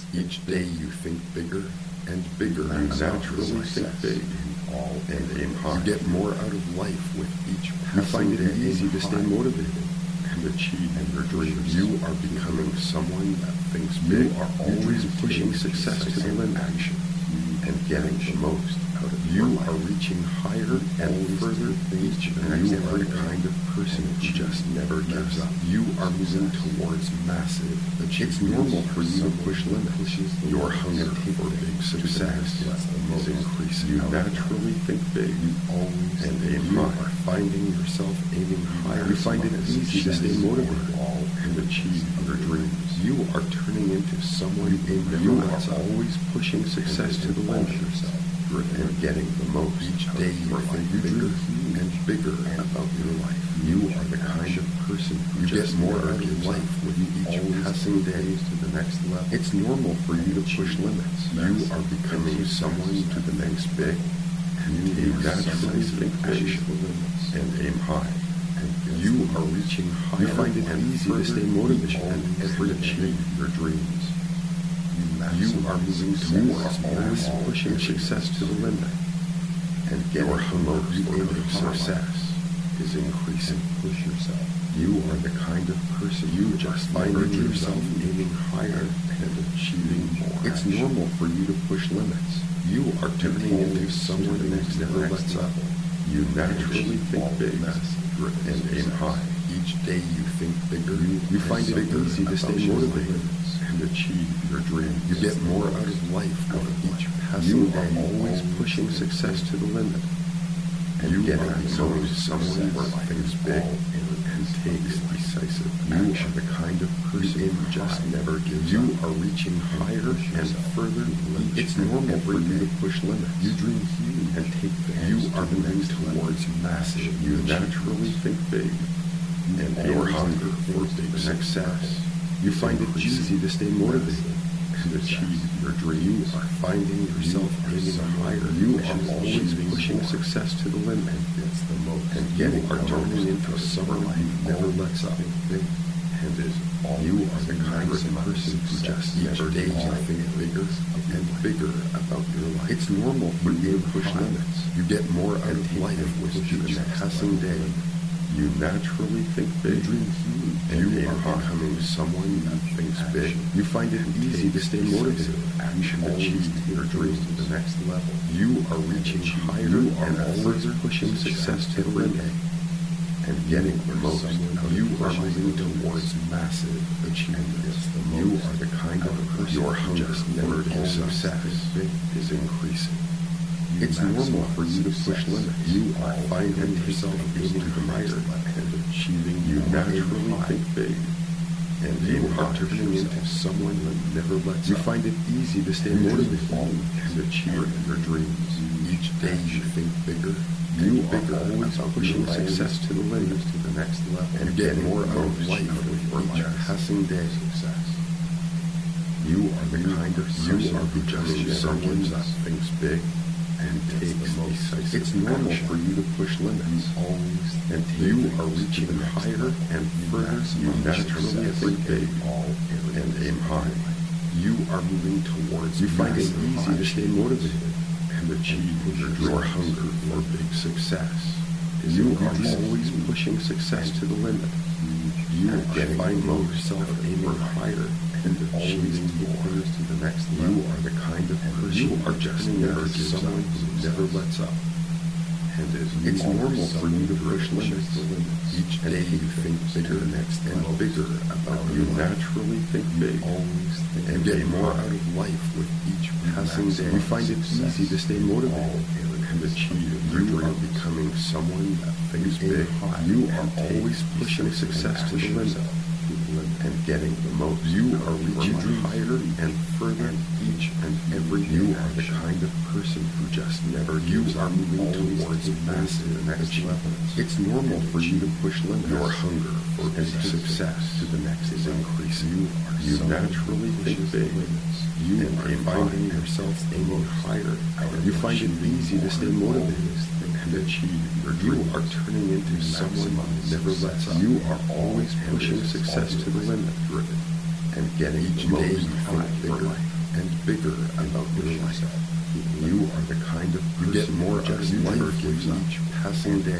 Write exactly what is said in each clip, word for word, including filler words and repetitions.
Each day you think bigger and bigger. You naturally think big all and aim high. You get more out of life with each passing. You find it easy to stay motivated and achieve your dreams. You are becoming someone that thinks big. You are always pushing success to the limit and getting the most out of you. You are reaching higher and further each and you are the kind of person who just never gives up. You are moving towards massive achievement. It's normal for you to push limits. Your hunger for big success is increasing. You naturally think big and aim high. You are finding yourself aiming higher. You find it easy to stay motivated and achieve your dreams. You are turning into someone you You are always pushing success to the limit and getting the most. Each day you think bigger and bigger about your life. You are the kind of person who gets more out of life with each passing day to the next level. It's normal for you to push limits. You are becoming someone to the next big, and you naturally think big and aim high. You are reaching higher. You find it easy to stay motivated and ever achieve your dreams. You are moving towards always pushing success to the limit, and getting the most for success is increasing. Push yourself. You are the kind of person you just finding yourself aiming higher and achieving more. It's normal for you to push limits. You are turning into someone who never lets up. You naturally think big and aim high. Each day you think bigger. You find it easy to stay motivated and achieve your dreams. You get more out of life with each passing day. You are always pushing success to the limit and you getting to know someone who thinks big and takes decisive action. You are the kind of person who just never gives up. You are reaching higher and further. It's normal for you to push limits. You dream huge and take things. You are moving towards massive. You naturally think big and your hunger for big success. You find it easy to stay motivated and achieve your dreams. You are finding yourself aiming higher. You are always pushing success to the limit and getting are turning into someone who never lets up. And is all you are the kind of person who just each day you think bigger and bigger about your life. It's normal for you to push limits. You get more out of life with each passing day. You naturally think big, and you are becoming someone who thinks big. You find it easy to stay motivated and achieve your dreams to the next level. You are reaching higher and always pushing success to the limit and getting the most. You are moving towards massive achievements. You are the kind of person your hunger for success is increasing. It's normal for you to push limits. You are finding yourself aiming higher and achieving. You naturally think big, and you are turning into someone who never lets up. You find it easy to stay motivated and achieve your dreams. Each day you think bigger. You are always pushing success to the limit to the next level and get more out of life with each passing day. You are the kind of person who just someone that thinks big and takes decisive. It's normal for you to push limits, and you are reaching higher and further. You naturally think big and aim high. You are moving towards. You find it easy to stay motivated and achieve your hunger for big success. You are always pushing success to the limit. You are getting yourself aiming higher and achieving yours to the next level. You are the kind of person you are just never someone who never lets up. And it's normal for you to push limits. Each day you think bigger and bigger about you naturally think big and get more out of life with each passing day. You find it easy to stay motivated and achieve. You are becoming someone that thinks big. You are always pushing success to the limit and getting the most. You are reaching higher and further each and every day. You are the kind of person who just never gives up. You are moving towards massive achievements. It's normal for you to push limits. Your hunger for big success to the next is increasing. You naturally think big. You are finding yourself aiming higher. You find it easy to stay motivated and achieve your dream. You are turning into someone who never lets up. You are always pushing success to the limit and getting each day you think bigger and bigger about your life. You are the kind of person you get more out of life with each passing day.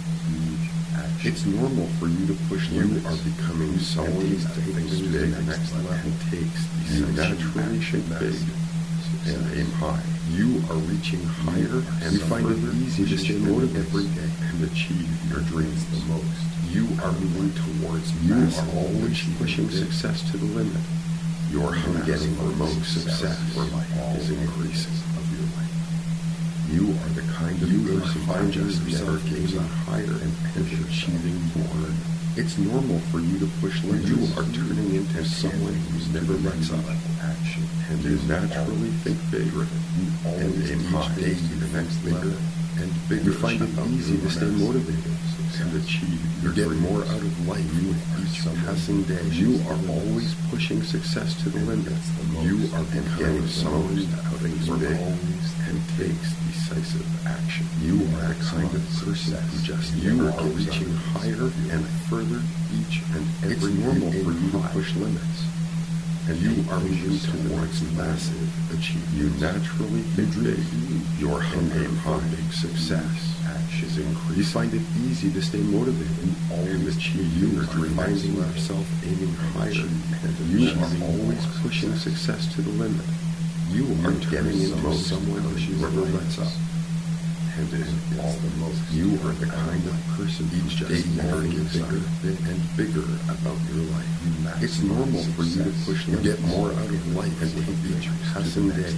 It's normal for you to push limits. You are becoming someone that thinks big next level and takes you naturally think big and aim high. You are reaching higher and you find it easy to stay motivated every day and achieve your dreams the most. You are moving towards you are always pushing success to the limit. Your hunger getting remote success is increasing of your life. You are the kind of person who just never gives up higher and achieving more. It's normal for you to push limits. You are turning into someone who never lets up. Action and you naturally think big and aim high. You the next bigger and bigger. You find it easy to stay motivated and achieve. You get more out of life with each passing day. You are always pushing success to the limit. You are becoming someone who thinks big and takes decisive action. You are the kind of person who just you are reaching higher and further each and every. It's normal for you to push limits, and you are moving towards massive achievement. You naturally think big. Your hunger for big success is increasing. You find it easy to stay motivated and achieve your dreams. Finding yourself aiming higher, and you are always pushing success to the limit. You are getting into someone who never lets up. And is all the most. You are the kind of person each day never gets bigger and bigger about your life. It's normal for you to push limits. You get more out of life and take each passing day.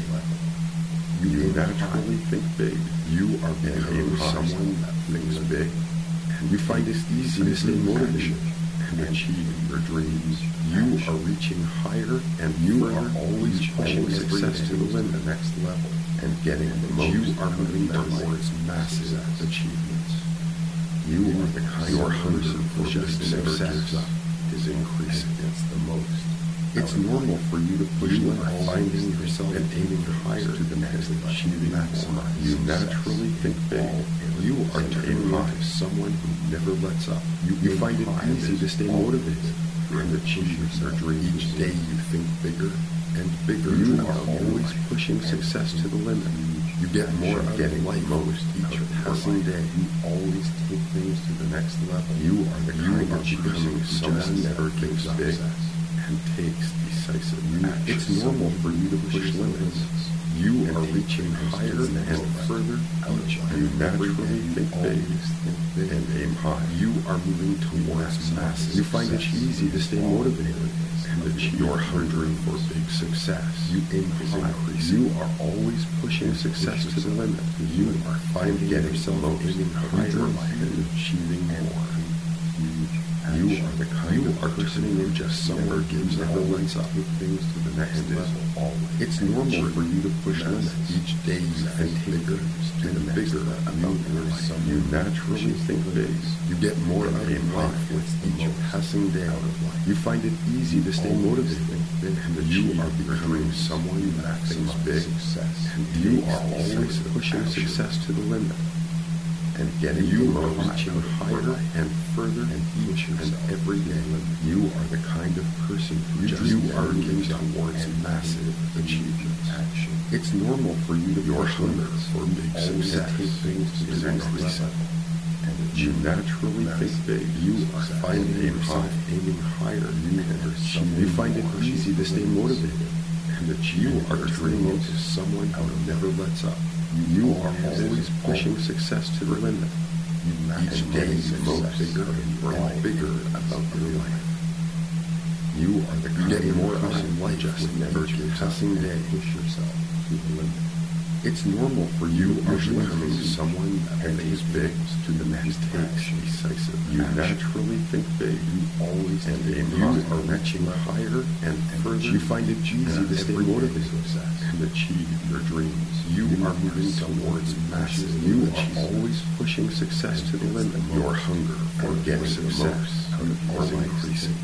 You naturally think big. You are becoming someone that thinks big. And you find it easy to stay motivated and achieve your dreams. You are reaching higher and you are always pushing success to the limit, the next level, and getting the most. You are moving towards massive achievements. You are the kind your hunger for just success is increasing. It's the most. It's normal for you to push limits, finding yourself and aiming higher to the next, achieving more. You naturally think big. You are aiming high. Someone who never lets up. You, you find it easy to stay motivated and achieve your dream. Each day you think bigger and bigger. You are always pushing success to the limit. You get more out of life most each passing day. You always take things to the next level. You are the kind of becoming someone never gives big and takes decisive action. It's normal for you to push limits. You are reaching higher and further each. You naturally think big and aim high. You are moving towards massive. You find it easy to stay motivated and achieve your hungering for big success. You aim high. You are always pushing success to the limit. You are finding yourself aiming higher and achieving more. You are the kind you of person who just somewhere gives up and lets up things to the next level. It's normal for you to push limits. Each day you think bigger and bigger about your life. You naturally think big. You get more out of life with each passing day. You find it easy to stay motivated, and you are becoming someone that thinks big. And you are always pushing success to the limit. And getting you are reaching higher and further and each and every day. You are the kind of person who just you are moving towards massive achievements. Action. It's normal for you to your hunger for big success take things to the next level. And you naturally think big. You are finding yourself aiming higher. You and achieve. You find it easy to stay motivated and achieve. You are turning into someone who never lets up. You are always pushing success to the limit. Each day you grow bigger and bigger about your life. You are the kind of more out of life just never passing day. Push yourself to the limit. It's normal for you to becoming someone that thinks big to the next takes decisive. You naturally think big. You always and aim high. You are reaching higher and further. You find it easy to stay motivated and achieve your dreams. You are moving towards massive. You are always pushing success to the limit. Your hunger for getting success is increasing.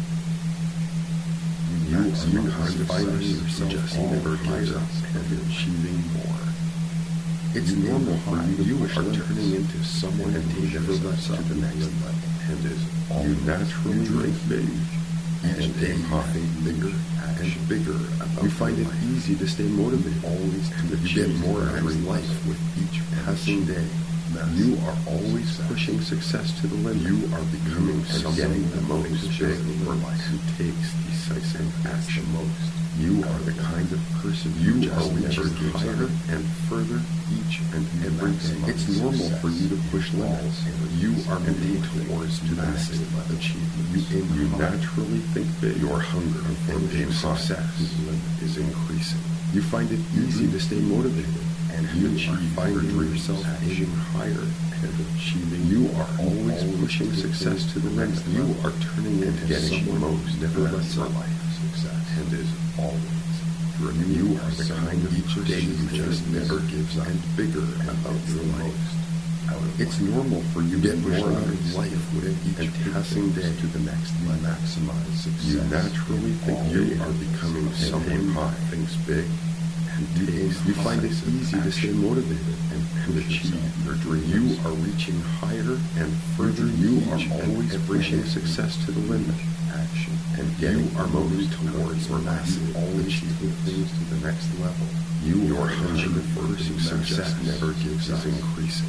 You are kind of finding yourself just never gives up and achieving more. It's normal for you to you are turning into someone who never lets up to the next level and is you naturally think big Each day you think bigger and bigger about. You find it easy to stay motivated. Always to you get more out of life with each passing day. You are always pushing success to the limit. You are becoming and getting the most big for life who takes decisive action most. You are the kind of person you are reaching higher and further each and every day. It's normal for you to push limits. You are moving towards to the next achievement. You, you naturally think big. Your hunger for big success is increasing. You find it easy to stay motivated. And you are finding yourself aiming higher and achieving. You are always pushing success to the limit. You are turning into getting most never lets up success and is always through. You are the kind of each day you just never gives up and bigger about your life. It's normal for you to get more out of life with each passing day to the next to maximize success. You naturally think you are becoming someone who thinks big. You, you find it easy to stay motivated and, and achieve your dream. You are reaching higher and further. You are always pushing success to the limit. Action and you are moving towards massive, always achieving things to the next level. You your hunger for success never gives up. Is increasing.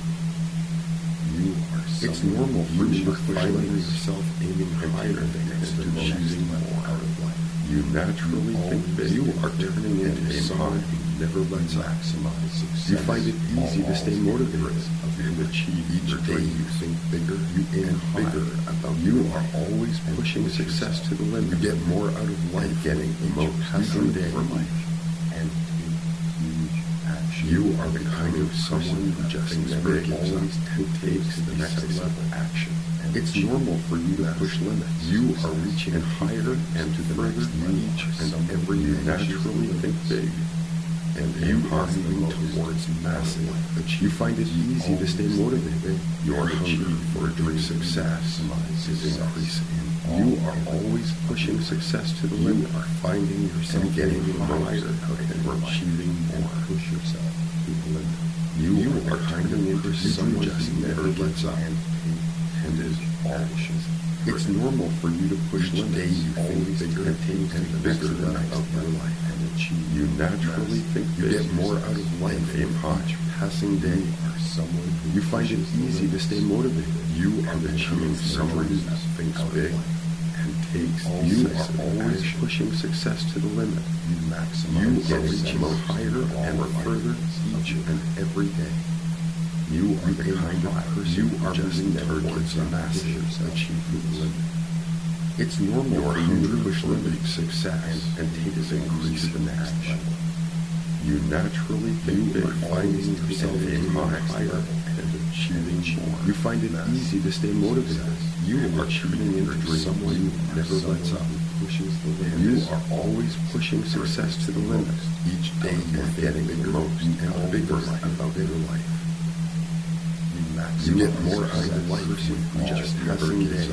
You are. It's normal for you to find yourself aiming higher and achieving more out of life. You naturally think big. You are turning into someone who never lets maximize success. You find it easy to stay motivated and achieve each day. You think bigger. You aim bigger about. You are always pushing success to the limit. You get more out of life, getting the most passing day for life, and huge action. You are the kind of someone who just never always takes the next level action. It's normal for you to push limits. You are reaching higher and to further each and every. You naturally think big, and you are moving towards massive. You find it easy to stay motivated. Your hunger for doing success is increasing. You are always pushing success to the limit. You are finding yourself getting higher and achieving more. Push yourself to the limit. You are turning into someone who never lets up. And is always. It's normal for you to push limits. Day you always bigger and and bigger than about your life and achieve. You naturally think you get more out of life in each passing day. You are someone who you find it easy to stay motivated. You are achieving someone who thinks big and takes. You are always pushing success to the limit. You maximize. You are reaching higher and further each and every day. You are the kind of person you are moving towards a massive achievement limit. It's normal for you to push limit success and take its increase to the next level. You naturally think big, finding yourself aiming higher and achieving more. You find it easy to stay motivated. You are turning into someone who never lets up. Pushes the limit. You are always pushing success to the limit. Each day you are getting the most and bigger about your life. You get more out of life with just passing day.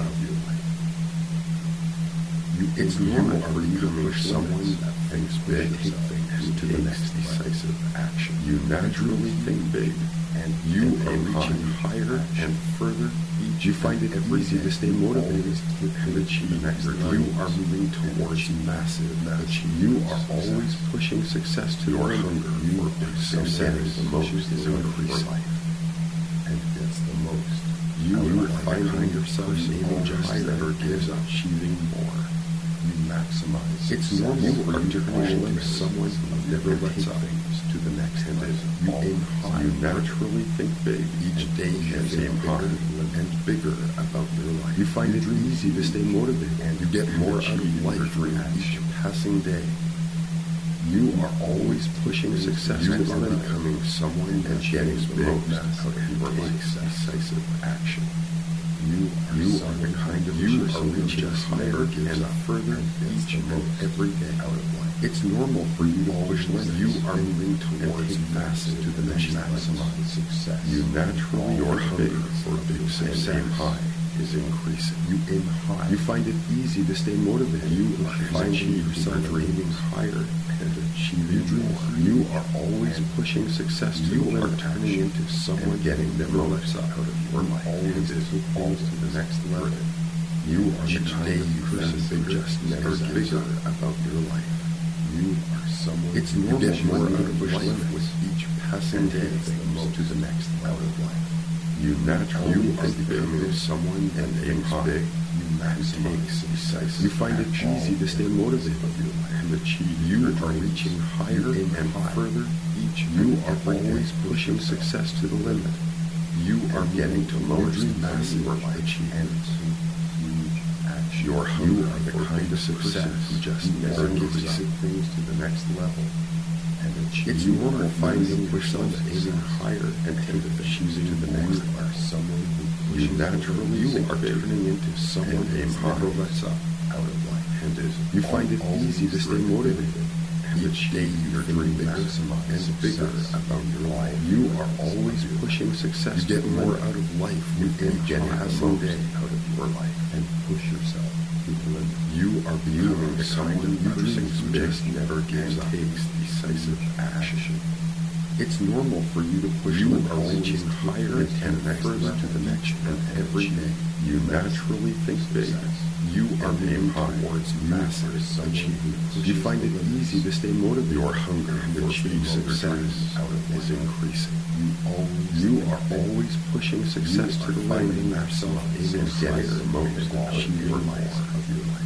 You, it's normal for you to push someone that thinks big and to the next decisive action. You naturally think big, and you are reaching higher and further. You find it easy to stay motivated and achieve next. You are moving towards massive achievement. You are always pushing success to your hunger. You are getting the most is increasing. And gets the most. You are finding yourself aiming just never gives up, achieving more. You maximize. It's normal for you to push into someone who never lets up to the next and you aim high. You naturally think big. Each day you aim higher and bigger about your life. You find it easy to stay motivated and you get more out of life through each passing day. You are always pushing success. You are becoming someone and getting the most out of your life. Decisive action. You are, you are the kind of you are reaching higher and further each and every day out of life. It's normal for you to push limits. You are moving towards massive to the next maximize success. You naturally your big for big success high is increasing. You aim high. You find it easy to stay motivated. You are finding yourself aiming higher and achieving more. You are always pushing success to you are turning into someone getting never lets up out of your life. Always is falls to the next level. You are the kind of person who just never gives up about your life. You are someone. It's normal to get more out of life with each passing day that moves to the next level of life. You naturally are becoming someone and aim high. You maximize decisive. You find it easy to stay motivated and achieve. You are reaching higher and further each. You are always pushing success to the limit. You are getting to most massive achievements. Your you are the kind of success who just never gives up things to the next level. And it's normal finding yourself aiming higher and achieving to the next level. Someone who you naturally you are turning into someone who never lets up out of life. And is you find it easy to stay motivated and achieve your dream bigger and bigger about your life. You are always pushing success. You get more out of life within getting passing day out of your life and push yourself. You are becoming the kind of person who just never gives up, takes decisive action. It's normal for you to push you are reaching higher and further to the next and every day. You naturally think big. You are aiming towards massive achievements. You find it easy to stay motivated. Your hunger to achieve success is increasing. You always you are always pushing success to the finding yourself aiming getting the most out of your life of your life.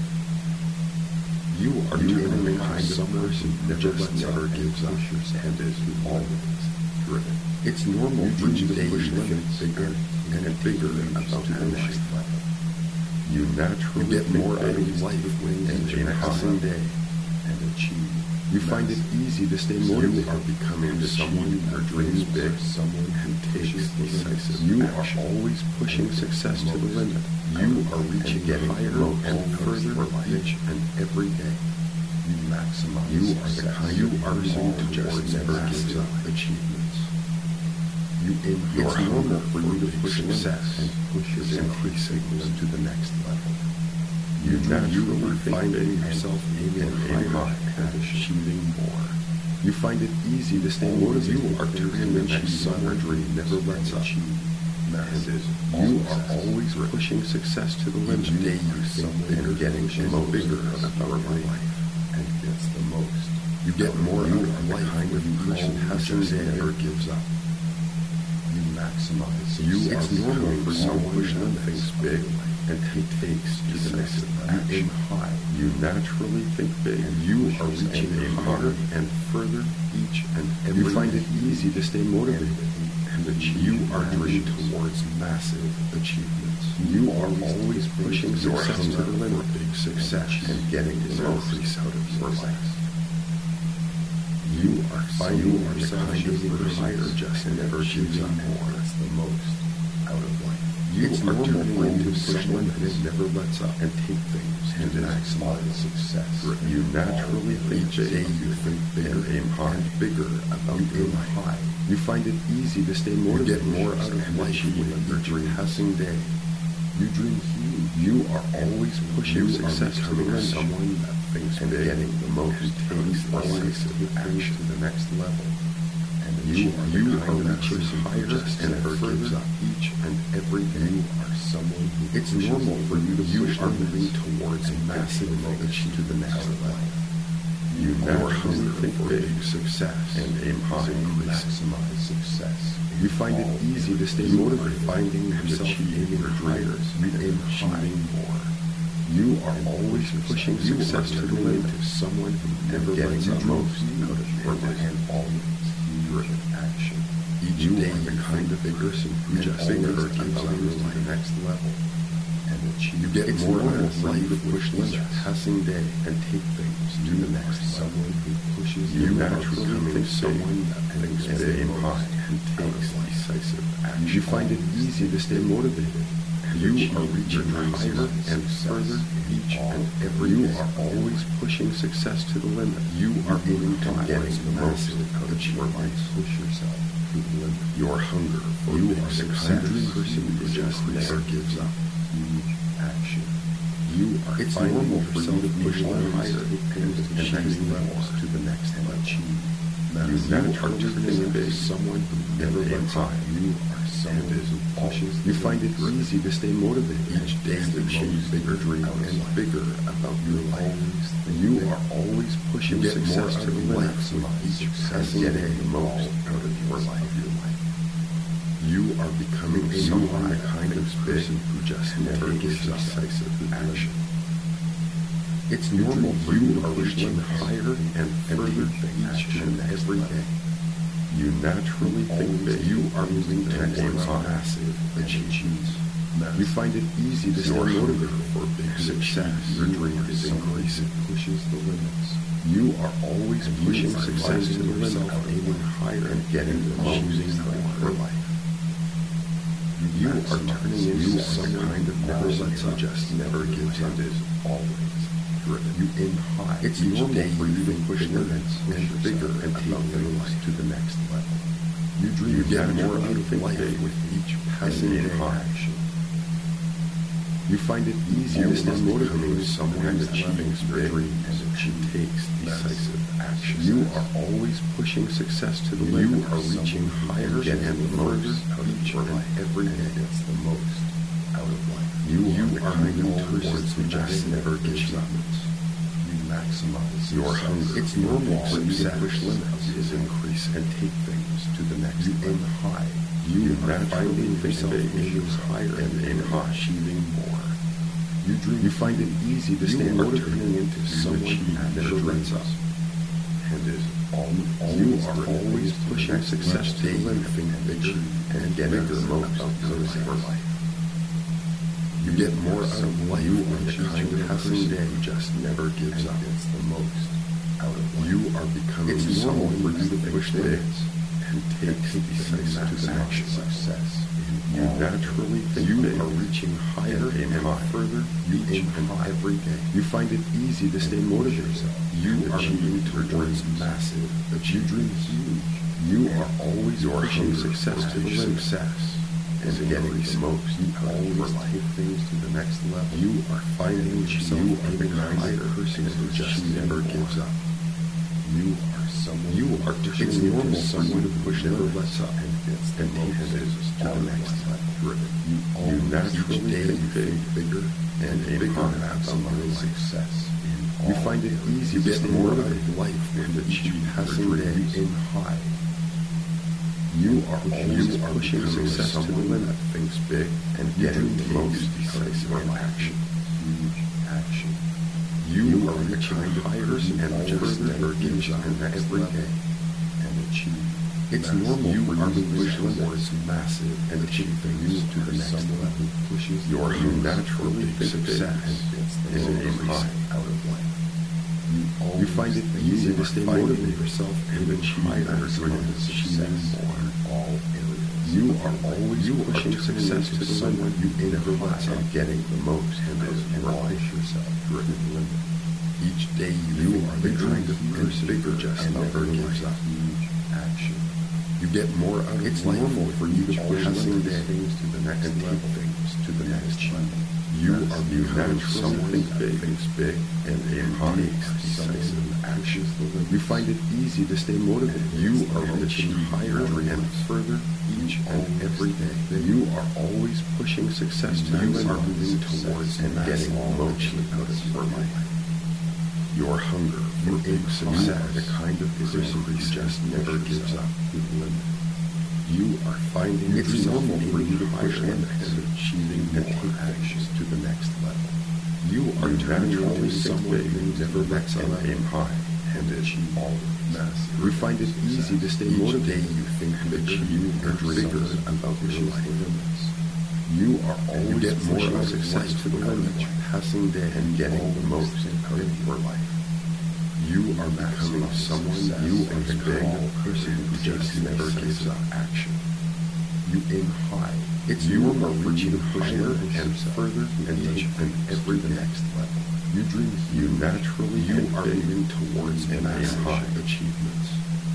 You are becoming the kind of person that just never gives up and is always driven. It's normal for you to push limits bigger and bigger about the next level. You naturally get more out of life in a passing day and achieve. You find it easy to stay motivated. You are becoming someone who dreams big, someone who takes decisive. You are always pushing success to the limit. You are reaching higher and further each and every day. You maximize. You are the kind of person who just never gives up achievements. You aim. It's normal for you to push success and push is increasing to the next level. You naturally finding yourself aiming higher and achieving more. You find it easy to stay motivated. You are turning into someone who never lets up. You are always pushing success to the limit. Each day you think and getting more bigger about your life and gets the most. You get more out of life kind of person hasn't never gives up. You maximize. You it's normal for someone who thinks big and he takes decisive action. You aim high. You naturally think big. And you are reaching harder and further each and every. You find it easy to stay motivated and achieve. You are dreaming towards massive achievements. You are always pushing success to the limit. Big success and getting the most out of your life. You are finding yourself aiming higher just never gives up more. That's the most out of life. You it's are normal into someone that never lets up and take things and maximize success. You naturally think big. You think bigger, aim high, bigger about your life. High. You find it easy to stay motivated. You get more out of life with your dream passing day. You dream huge. You are always pushing success to the limit. Someone that thinks and big getting the most takes decisive action to the next level. You are, you are reaching higher and further each and every day. You are someone who it's normal for you to you are moving towards massive achievement to the next level. You naturally think big success and aim high and maximize success. You find it easy to stay motivated, finding yourself aiming higher. You aim achieving more. You are always pushing success to the limit. Someone who never lets the most out of your life and always. Driven action. Each you day you kind of person who just bigger gives up to the next level and achieve. You get it's more out of life to push limits, passing day and take things to the next. Someone who pushes you naturally think someone that thinks big and high and takes decisive action. You find it easy to stay motivated. You are reaching higher and further each and every day. You are always pushing success to the limit. You are aiming to get the most out of your life. Push yourself to the limit. Your hunger for you are the kind of person who just never gives up. Huge action. You are it's normal for you to push higher and achieving levels to the next level. You now are turning into someone who never lets up. You are and is pushes. You find it easy to stay motivated. Each day you achieve bigger dreams and bigger about your life. You are always pushing success to the life with each passing day the most out of your life. You are becoming someone the kind of person who just never gives up decisive action. It's normal for you to reaching higher and further each and every day. You naturally think that you are moving towards massive achievements. You find it easy to stay motivated for big success. Your dream is increasing, pushes the limits. You are always pushing success to the limit, aiming higher and getting the most out of your life. You are turning into some kind of never lets up, just never gives up, is always driven. You aim high. It's normal for you to push limits and bigger and take things to the next level. You dream you get more out of life with each passing day action. You find it easier to stay motivated with someone achieving big dreams and she takes decisive action. You are always pushing success to the limit. You are reaching higher and further out of your life every day. It's the most out of life. You, you are moving towards the just never gives up. You maximize your hunger. It's normal for you to push limits, is increase and take things to the next. You aim high. You naturally think aiming higher and aim high, achieving more. You dream. You find it easy to stay motivated into someone who never lets up, and is all. You are always pushing success to the limit, think bigger and get bigger most of your life. You get more out of life with the kind of passing day just never gives up. It's the most out of life. You are becoming someone for you to push limits and take decisive action. Success. You naturally think you are reaching higher and further. You aim high every day. You find it easy to stay motivated. You are moving towards massive. But you dream huge. You are always pushing success to the limit. Success is getting the most. You always take things to the next level. You are finding yourself you are the kind of person who just never gives up. You are someone. You are it's normal someone who push never lets up and gets the most to the next level. You, you naturally think bigger and bigger about your success. You find it easy to get more out of life with each passing day in high. You are always pushing success to the limit, thinks big, and getting the most decisive action. Huge action. You are the kind of person and just never gives up every day and achieve. It's normal you are moving towards massive and achieve things to the next level. Pushes your naturally success is aim high out of life. You, you find it easy to stay motivated yourself and achieve higher dreams, achieving more in all areas. You are always you pushing success to someone you never lets up getting the most and is life yourself driven limit. Each day you, you are the kind of person bigger just never gives up. Huge action. You get more out of it's life normal for you to push day things to the next and level. Take things to the next level. You are becoming someone big, thinks big, and aim high, decisive actions. You find it easy to stay motivated. You are reaching higher and further each and every day. You are always pushing success to you and are moving towards and getting most out of your life. Your hunger for big success, the kind of person who just never gives up to the limit. You are finding it's normal for you to push limits and achieving and take actions to the next level. You are naturally someone who never lets up and aim high and achieve all massive. You find it easy to stay motivated. You think that you are bigger about your life. You are always get more of success to the limit, passing day and getting the most out of your life. You are becoming someone you are the big person who just never gives up action. You aim high. It's you are reaching higher and further and take them every next level. You dream you naturally you are moving towards and aim high achievements.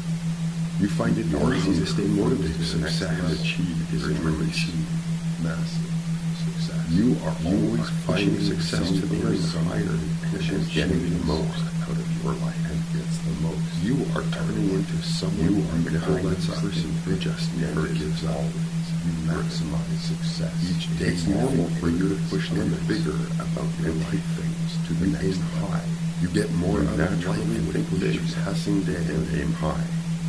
You find it easy to stay motivated. Success and achieve is dream achieve massive success. You are always finding success to the limit higher and getting the most out of your life and gets the most. You are turning into someone you are the kind of person who just never gives up. You maximize success. Each day it's normal for you to push limits bigger about your life things to the next high. You get more out of life with each passing day and aim high.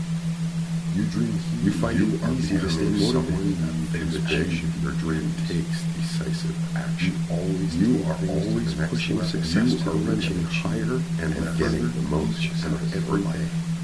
You dream huge. You find it easy to stay motivated and achieve your dream takes decisive action. Always you are always pushing success to reaching higher and getting the most out of every day.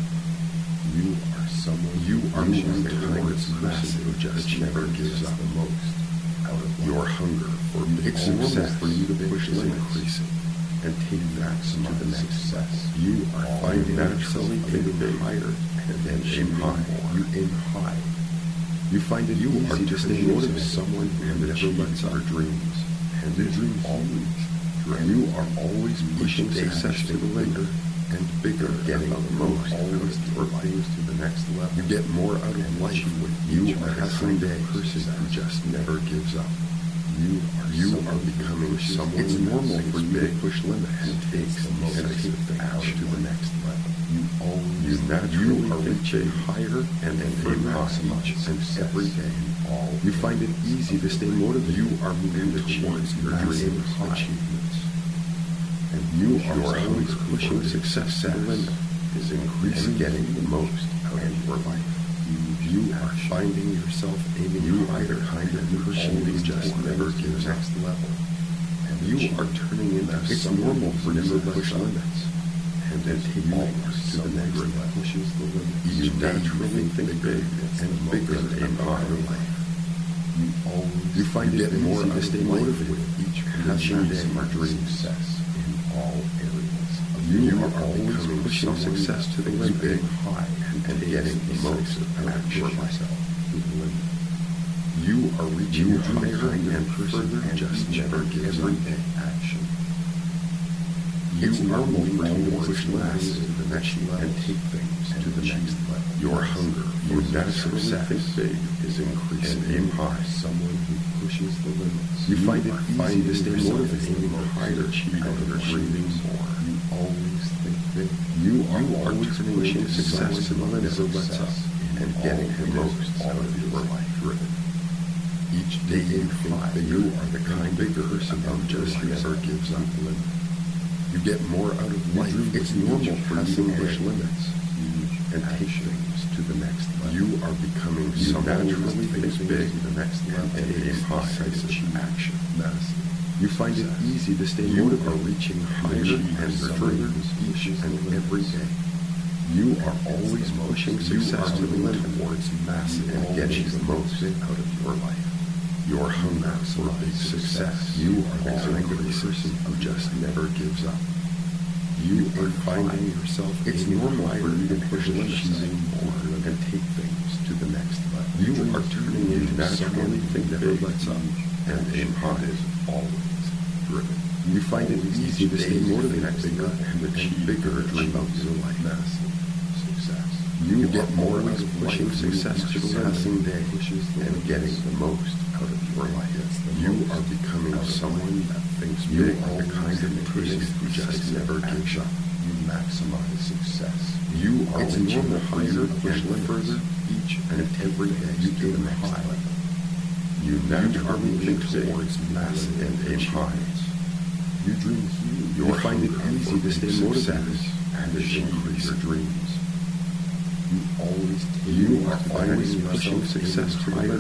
You are someone you are the kind of person who just never gives up the most out of life. Your hunger for big success for you to push is increasing and take that to the next success. You are finding naturally aiming higher and then aim high. You aim high. You find it you are to stay motivated someone who never lets our dreams and the dream always. You are always pushing success to the limit and bigger, getting the most always for things to the next level. You get more out of life with you are passing day person who just never gives up. You are you are becoming someone. It's normal for you to push limits and takes the most and take action to the next level. You always you naturally are reaching higher and aim high each and every day. All you find it easy to stay motivated. You are moving towards your dream achievements. And you are always pushing success to the limit is increasing getting the most out of your life. You, you are finding yourself aiming you are the kind of person who just never gives next level. And you are turning into it's normal for you to push limits and then take almost to the next level. Pushes the limit. You naturally think big and bigger aim higher life. You always you find it more to stay motivated with each passing day of dream success. All areas. You, you are always pushing success to the limit, big, high, and, and getting the most out of yourself to the limit. You are reaching you higher and further, and just never gives everyday action. You it's are moving towards less to the next level and take things to the next level. Your hunger for that success big is increasing. And aim high. Someone who pushes the limits. You find it easy to stay motivated, aiming higher, achieving or dreaming more. You always think big. You are always pushing success to the limits of lets up and getting the most out of your life driven. Each day you think that you are the kind of person who just never gives up the limit. You get more out of life. It's normal for you to push limits and take things to the next level. You are becoming you naturally think big to the next level and aim high decisive action. Massive. You find it easy to stay motivated. You are reaching higher and further each and every day. You are always pushing success to the limit towards massive and getting the most out of your life. Your hunger for big success. You are the kind of person who just never gives up. You are finding yourself. It's normal for you to push limits more and take things to the next level. You are turning into naturally think big and aim high is always driven. You find it easy to stay motivated, bigger and achieve bigger dream of your life. Massive success. You get more out of pushing success to the passing day and getting the most out of your life. You are becoming someone that thinks you are the kind of person who just never gives up. You maximize success. You are it's normal higher and further each and every day you get high. You naturally moving towards massive and aim high. You dream huge. You find it easy to stay motivated and achieve your dreams. You always you are always pushing success to higher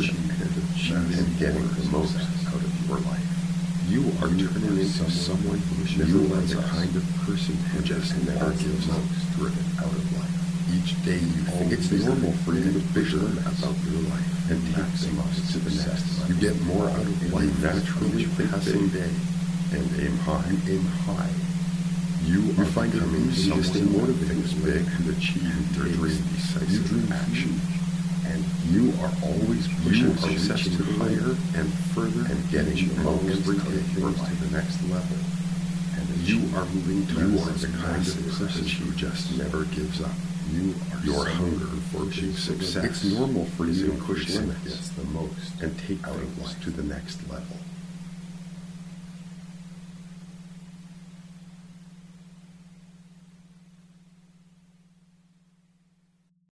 and getting the most out of your life. You are turning into someone who you are the kind of person who just never gives up, driven out of life. Each day you think it's normal for you to bigger about your life and take the most to the next. You get more out of life naturally passing day and aim high. You aim high. You are find becoming someone to stay motivated, big, and achieve your dream decisive action. And you are always pushing success to higher and further and getting the most every day things to the next level. And you are moving towards the kind of person who just never gives up. You are your hunger for big success. It's normal for you to push limits the most and take things to the next level.